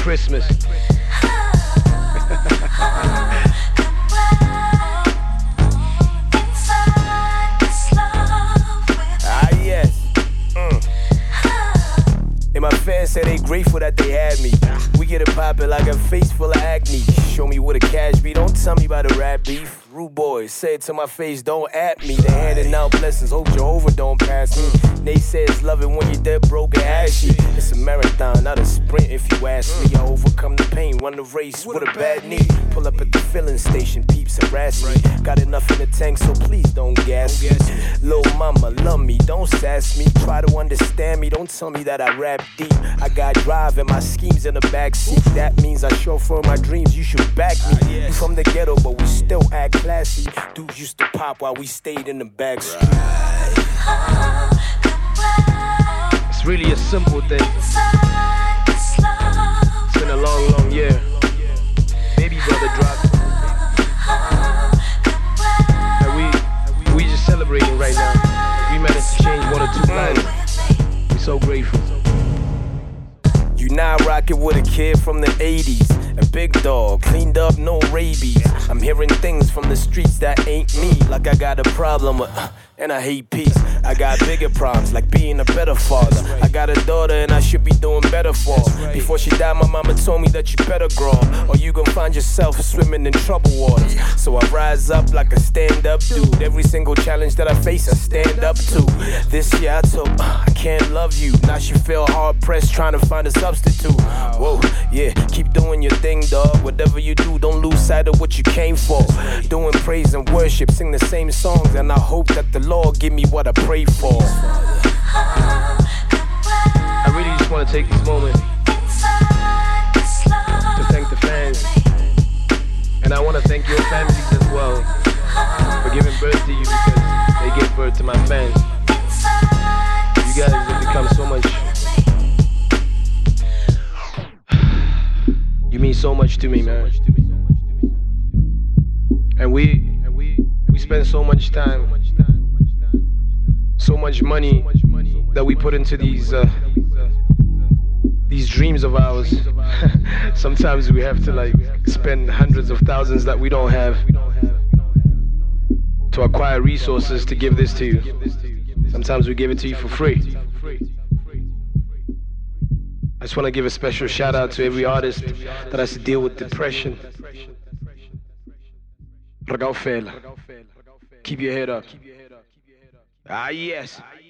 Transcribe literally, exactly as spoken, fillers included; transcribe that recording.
Christmas. Ah, yes. Mm. And my fans say they grateful that they had me. We get it poppin' like a face full of acne. Show me what a cash be, don't tell me about a rap beef. Rude boys, say it to my face, don't at me. They handing out blessings, hope Jehovah don't pass me. Naysayers love it when you're dead broke and ashy. It's a marathon, not a sprint if you ask me. I overcome the pain, run the race with a bad knee. Pull up at the filling station, peeps harass me. Got enough in the tank, so please don't gas me. Lil' mama, love me, don't sass me. Try to understand me, don't tell me that I rap deep. I got drive and my schemes in the backseat. That means I chauffeur my dreams, you should back me. We from the ghetto, but we still act classy. Dudes used to pop while we stayed in the back street. It's really a simple thing. It's been a long, long year. Baby brother dropped. And we, we just celebrating right now. We managed to change one or two lives. We're so grateful. You now rockin' with a kid from the eighties. A big dog, cleaned up, no rabies. I'm hearing things from the streets that ain't me. Like I got a problem with, uh, and I hate peace. I got bigger problems, like being a better father. I got a daughter and I should be doing better for her. Before she died, my mama told me that you better grow up, or you gon' find yourself swimming in trouble waters. So I rise up like a stand-up dude. Every single challenge that I face, I stand up to. This year I told, uh, I can't love you. Now she feel hard-pressed trying to find a substitute. Whoa, yeah, keep doing your thing, dog. Whatever you do, don't lose sight of what you came for. Doing praise and worship, sing the same songs, and I hope that the Lord give me what I pray for. I really just want to take this moment to thank the fans. And I want to thank your families as well for giving birth to you, because they gave birth to my fans. You guys have become so much. You mean so much to me, man. And we we spend so much time, so much money that we put into these uh, these dreams of ours. Sometimes we have to like spend hundreds of thousands that we don't have to acquire resources to give this to you. Sometimes we give it to you for free. I just want to give a special shout out to every artist that has to deal with depression. Keep your head up. Ah, yes.